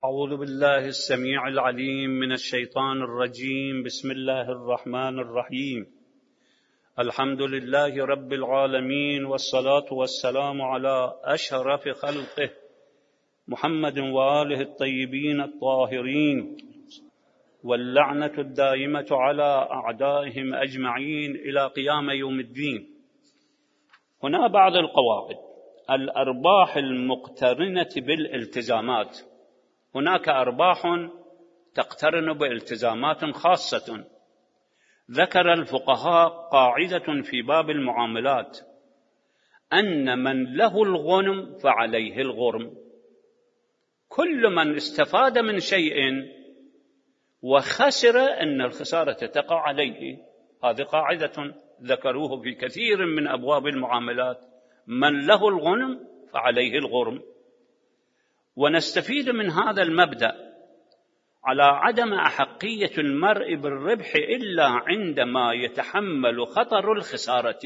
أعوذ بالله السميع العليم من الشيطان الرجيم. بسم الله الرحمن الرحيم. الحمد لله رب العالمين، والصلاة والسلام على أشرف خلقه محمد وآله الطيبين الطاهرين، واللعنة الدائمة على أعدائهم أجمعين إلى قيام يوم الدين. هنا بعض القواعد: الأرباح المقترنة بالالتزامات. هناك أرباح تقترن بالتزامات خاصة. ذكر الفقهاء قاعدة في باب المعاملات: أن من له الغنم فعليه الغرم. كل من استفاد من شيء وخسر أن الخسارة تقع عليه. هذه قاعدة ذكروه في كثير من أبواب المعاملات: من له الغنم فعليه الغرم. ونستفيد من هذا المبدأ على عدم أحقية المرء بالربح إلا عندما يتحمل خطر الخسارة.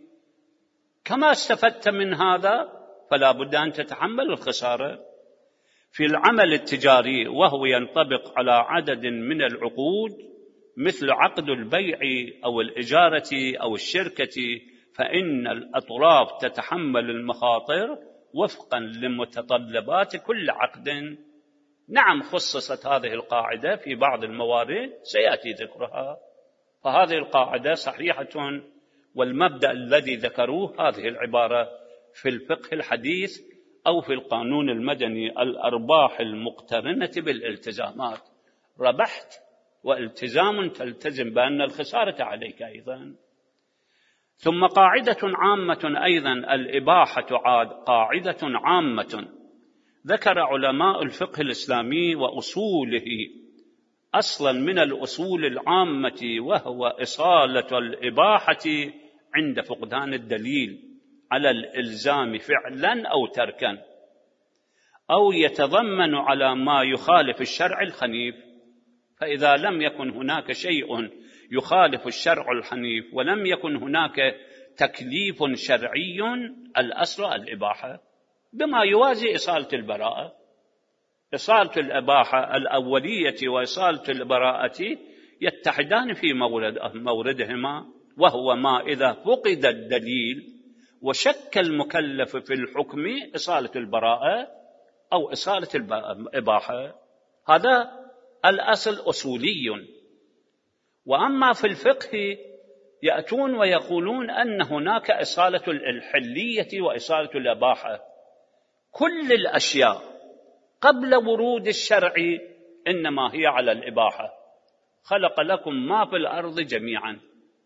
كما استفدت من هذا فلا بد أن تتحمل الخسارة. في العمل التجاري وهو ينطبق على عدد من العقود مثل عقد البيع أو الإجارة أو الشركة، فإن الأطراف تتحمل المخاطر وفقا لمتطلبات كل عقد. نعم، خصصت هذه القاعدة في بعض الموارد سيأتي ذكرها، فهذه القاعدة صحيحة. والمبدأ الذي ذكروه هذه العبارة في الفقه الحديث أو في القانون المدني: الأرباح المقترنة بالالتزامات. ربحت والتزام تلتزم بأن الخسارة عليك أيضا. ثم قاعدة عامة أيضا: الإباحة قاعدة عامة. ذكر علماء الفقه الإسلامي وأصوله أصلا من الأصول العامة، وهو إصالة الإباحة عند فقدان الدليل على الإلزام فعلا أو تركا، أو يتضمن على ما يخالف الشرع الحنيف. فإذا لم يكن هناك شيء يخالف الشرع الحنيف ولم يكن هناك تكليف شرعي، الأصل الإباحة، بما يوازي إصالة البراءة. إصالة الإباحة الأولية وإصالة البراءة يتحدان في موردهما، وهو ما إذا فقد الدليل وشك المكلف في الحكم إصالة البراءة أو إصالة الإباحة. هذا الأصل أصولي. وأما في الفقه يأتون ويقولون أن هناك إصالة الحلية وإصالة الإباحة. كل الأشياء قبل ورود الشرع إنما هي على الإباحة. خلق لكم ما في الأرض جميعا.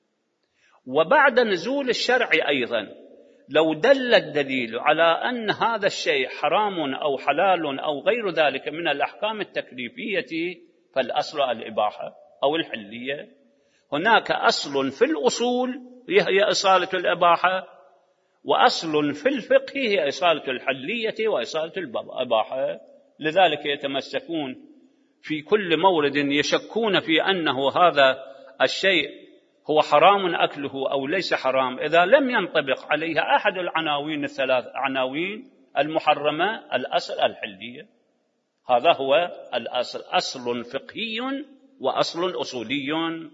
وبعد نزول الشرع أيضا لو دل الدليل على أن هذا الشيء حرام أو حلال أو غير ذلك من الأحكام التكليفية فالأصل الإباحة أو الحلية. هناك أصل في الأصول هي إصالة الإباحة، وأصل في الفقه هي إصالة الحلية وإصالة الإباحة. لذلك يتمسكون في كل مورد يشكون في أنه هذا الشيء هو حرام أكله أو ليس حرام إذا لم ينطبق عليها أحد العناوين الثلاث عناوين المحرمة. الأصل الحلية. هذا هو الأصل، أصل فقهي وأصل أصولي.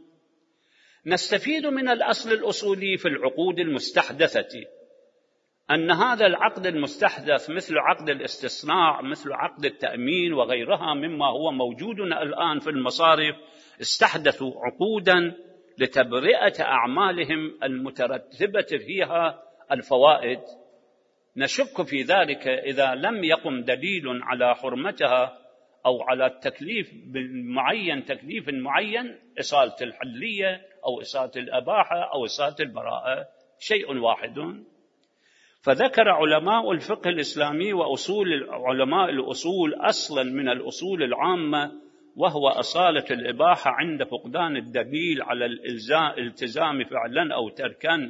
نستفيد من الأصل الأصولي في العقود المستحدثة أن هذا العقد المستحدث مثل عقد الاستصناع، مثل عقد التأمين وغيرها مما هو موجود الآن في المصارف، استحدثوا عقودا لتبرئة أعمالهم المترتبة فيها الفوائد. نشك في ذلك إذا لم يقم دليل على حرمتها أو على التكليف معين، تكليف معين، إصالة الحلية أو إصالة الإباحة أو إصالة البراءة شيء واحد. فذكر علماء الفقه الإسلامي وأصول علماء الأصول أصلا من الأصول العامة، وهو إصالة الإباحة عند فقدان الدليل على الالتزام فعلا أو تركا،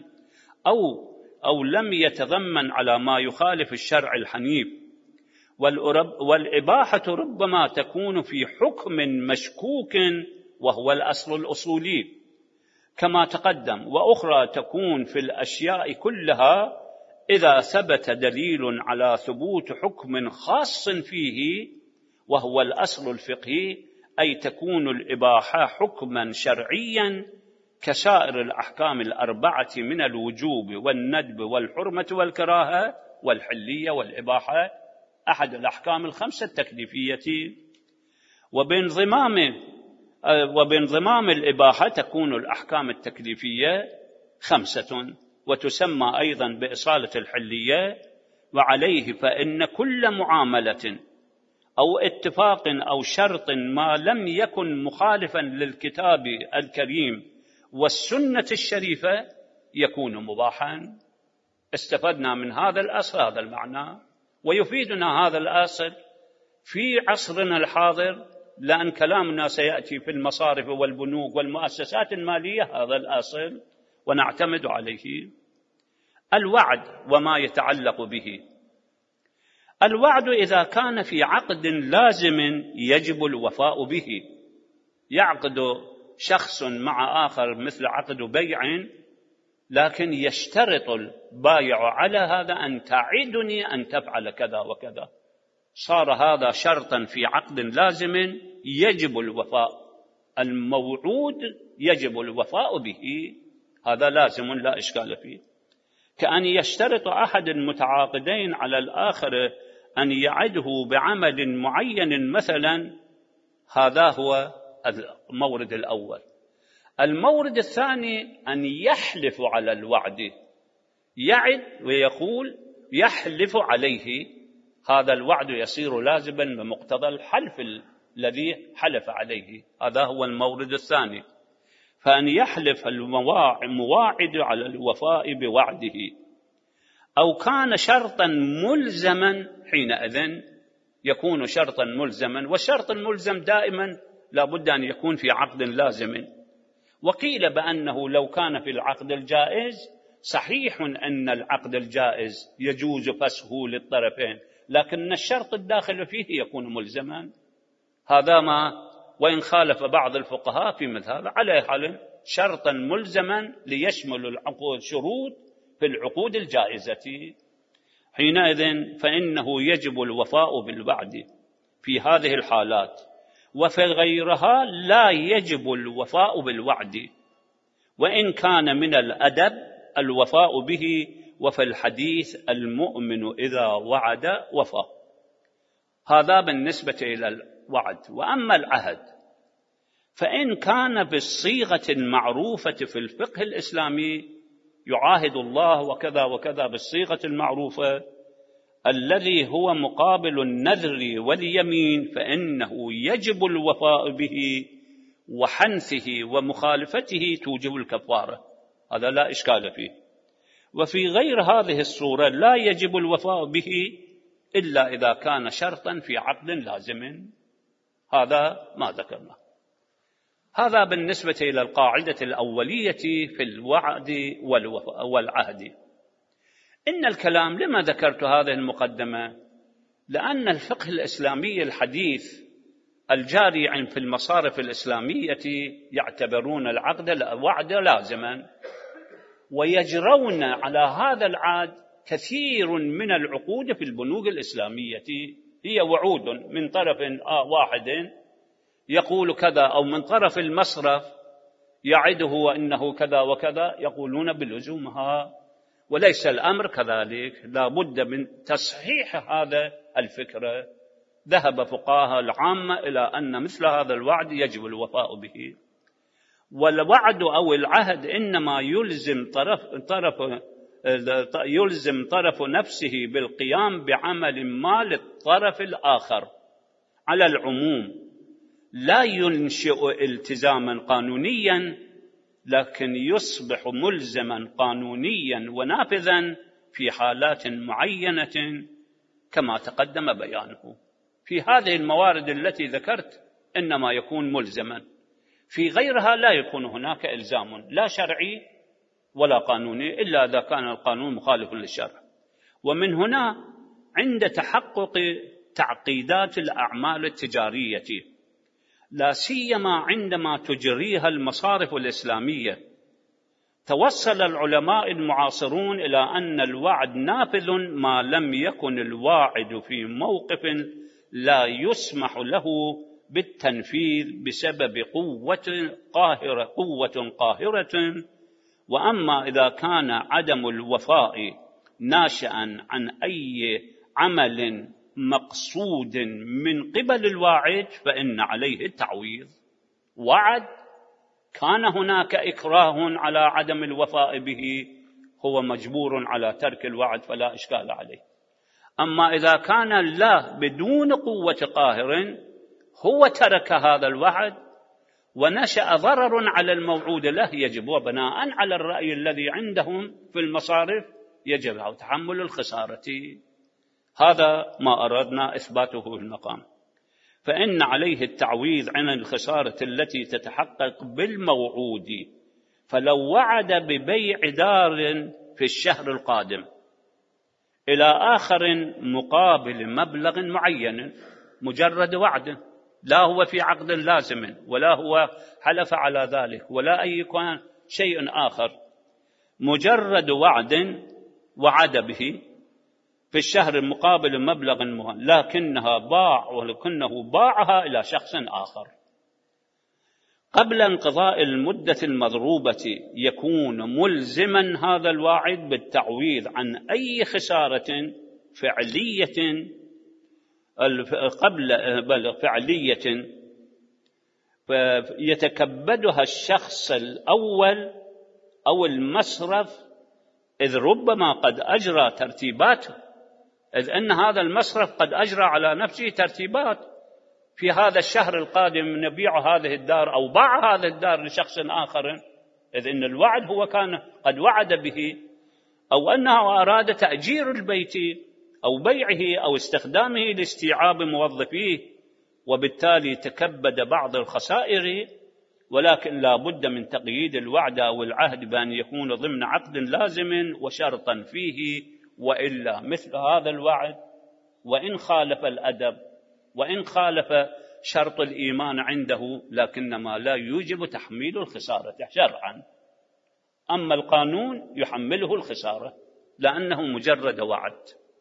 أو لم يتضمن على ما يخالف الشرع الحنيف. والإباحة ربما تكون في حكم مشكوك وهو الأصل الأصولي كما تقدم، وأخرى تكون في الأشياء كلها إذا ثبت دليل على ثبوت حكم خاص فيه وهو الأصل الفقهي، أي تكون الإباحة حكما شرعيا كسائر الأحكام الأربعة من الوجوب والندب والحرمة والكراهة والحلية والإباحة، أحد الأحكام الخمسة التكليفية. وبانضمام الإباحة تكون الأحكام التكليفية خمسة، وتسمى أيضا بإصالة الحلية. وعليه فإن كل معاملة أو اتفاق أو شرط ما لم يكن مخالفا للكتاب الكريم والسنة الشريفة يكون مباحا. استفدنا من هذا الأصل هذا المعنى، ويفيدنا هذا الأصل في عصرنا الحاضر، لأن كلامنا سيأتي في المصارف والبنوك والمؤسسات المالية هذا الأصل ونعتمد عليه. الوعد وما يتعلق به. الوعد إذا كان في عقد لازم يجب الوفاء به، يعقد شخص مع آخر مثل عقد بيع، لكن يشترط البائع على هذا أن تعدني أن تفعل كذا وكذا، صار هذا شرطا في عقد لازم يجب الوفاء، الموعود يجب الوفاء به، هذا لازم لا إشكال فيه. كأن يشترط أحد المتعاقدين على الآخر أن يعده بعمل معين مثلا، هذا هو المورد الأول. المورد الثاني أن يحلف على الوعد، يعد ويقول يحلف عليه، هذا الوعد يصير لازما بمقتضى الحلف الذي حلف عليه، هذا هو المورد الثاني. فأن يحلف المواعد على الوفاء بوعده، أو كان شرطا ملزما حينئذ يكون شرطا ملزما، والشرط الملزم دائما لا بد أن يكون في عقد لازم. وقيل بأنه لو كان في العقد الجائز، صحيح أن العقد الجائز يجوز فسخه للطرفين، لكن الشرط الداخل فيه يكون ملزما. هذا ما وإن خالف بعض الفقهاء في مثل هذا، على حال شرطا ملزما ليشمل العقود شروط في العقود الجائزة، حينئذ فإنه يجب الوفاء بالوعد في هذه الحالات. وفي غيرها لا يجب الوفاء بالوعد، وإن كان من الأدب الوفاء به. وفي الحديث المؤمن إذا وعد وفى، هذا بالنسبة إلى الوعد. وأما العهد فإن كان بالصيغة المعروفة في الفقه الإسلامي، يعاهد الله وكذا وكذا بالصيغة المعروفة الذي هو مقابل النذر واليمين، فإنه يجب الوفاء به، وحنثه ومخالفته توجب الكفارة، هذا لا إشكال فيه. وفي غير هذه الصورة لا يجب الوفاء به إلا إذا كان شرطا في عقد لازم، هذا ما ذكرنا. هذا بالنسبة إلى القاعدة الأولية في الوعد والعهد. إن الكلام، لما ذكرت هذه المقدمة؟ لأن الفقه الإسلامي الحديث الجاري في المصارف الإسلامية يعتبرون الوعد لازما، ويجرون على هذا العهد كثير من العقود في البنوك الإسلامية، هي وعود من طرف واحد يقول كذا، أو من طرف المصرف يعده أنه كذا وكذا، يقولون بلزومها، وليس الأمر كذلك، لا بد من تصحيح هذا الفكرة. ذهب فقهاء العامة إلى أن مثل هذا الوعد يجب الوفاء به. والوعد أو العهد إنما يلزم طرف نفسه بالقيام بعمل ما للطرف الآخر على العموم، لا ينشئ التزاما قانونيا، لكن يصبح ملزما قانونيا ونافذا في حالات معينة كما تقدم بيانه. في هذه الموارد التي ذكرت إنما يكون ملزما، في غيرها لا يكون هناك إلزام لا شرعي ولا قانوني، إلا إذا كان القانون مخالف للشرع. ومن هنا عند تحقق تعقيدات الأعمال التجارية، لا سيما عندما تجريها المصارف الإسلامية، توصل العلماء المعاصرون إلى أن الوعد نافذ ما لم يكن الواعد في موقف لا يسمح له بالتنفيذ بسبب قوة قاهرة. وأما إذا كان عدم الوفاء ناشئا عن أي عمل مقصود من قبل الواعد فإن عليه التعويض. وعد كان هناك إكراه على عدم الوفاء به، هو مجبور على ترك الوعد فلا إشكال عليه. أما إذا كان الله بدون قوة قاهر هو ترك هذا الوعد ونشأ ضرر على الموعود له، يجب وبناء على الرأي الذي عندهم في المصارف يجب تحمل الخسارة. هذا ما أردنا إثباته في المقام. فإن عليه التعويض عن الخسارة التي تتحقق بالموعود. فلو وعد ببيع دار في الشهر القادم إلى آخر مقابل مبلغ معين، مجرد وعد، لا هو في عقد لازم ولا هو حلف على ذلك ولا أي شيء آخر، مجرد وعد وعد به في الشهر المقابل مبلغ معين، ولكنه باعها إلى شخص آخر قبل انقضاء المدة المضروبة، يكون ملزما هذا الواعد بالتعويض عن أي خسارة فعلية يتكبدها الشخص الأول أو المصرف، إذ ربما قد أجرى ترتيباته، إذ أن هذا المصرف قد أجرى على نفسه ترتيبات في هذا الشهر القادم نبيع هذه الدار أو باع هذه الدار لشخص آخر، إذ أن الوعد هو كان قد وعد به، أو أنه أراد تأجير البيت أو بيعه أو استخدامه لاستيعاب موظفيه، وبالتالي تكبد بعض الخسائر. ولكن لا بد من تقييد الوعد أو العهد بأن يكون ضمن عقد لازم وشرطا فيه، وإلا مثل هذا الوعد وإن خالف الأدب وإن خالف شرط الإيمان عنده لكنما لا يوجب تحميل الخسارة شرعا. أما القانون يحمله الخسارة لأنه مجرد وعد.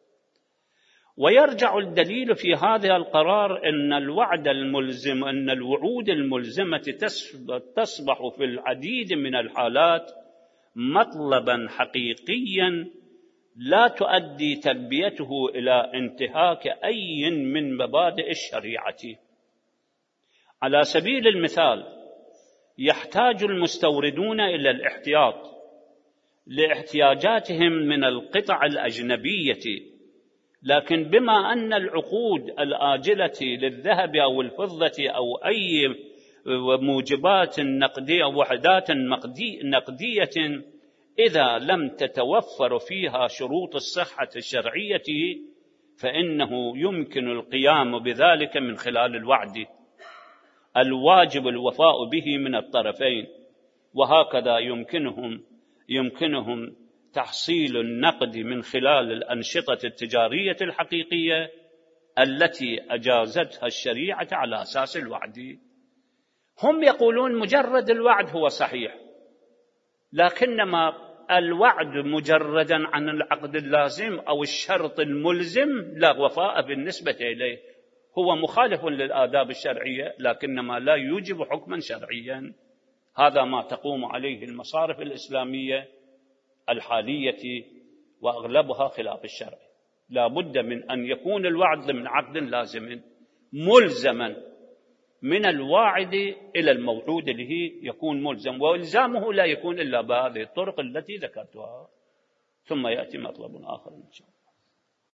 ويرجع الدليل في هذا القرار أن الوعود الملزمة تصبح في العديد من الحالات مطلبا حقيقيا لا تؤدي تلبيته إلى انتهاك أي من مبادئ الشريعة. على سبيل المثال، يحتاج المستوردون إلى الاحتياط لاحتياجاتهم من القطع الأجنبية، لكن بما أن العقود الآجلة للذهب أو الفضة أو أي موجبات نقدية أو وحدات نقدية إذا لم تتوفر فيها شروط الصحة الشرعية فإنه يمكن القيام بذلك من خلال الوعد الواجب الوفاء به من الطرفين، وهكذا يمكنهم تحصيل النقد من خلال الأنشطة التجارية الحقيقية التي أجازتها الشريعة على أساس الوعد. هم يقولون مجرد الوعد هو صحيح، لكنما الوعد مجردا عن العقد اللازم أو الشرط الملزم لا وفاء بالنسبة إليه، هو مخالف للآداب الشرعية لكنما لا يوجب حكما شرعيا. هذا ما تقوم عليه المصارف الإسلامية الحالية وأغلبها خلاف الشرع. لا بد من أن يكون الوعد من عقد لازم ملزما من الواعد إلى الموعود له يكون ملزم، وإلزامه لا يكون إلا بهذه الطرق التي ذكرتها. ثم يأتي مطلب آخر إن شاء الله.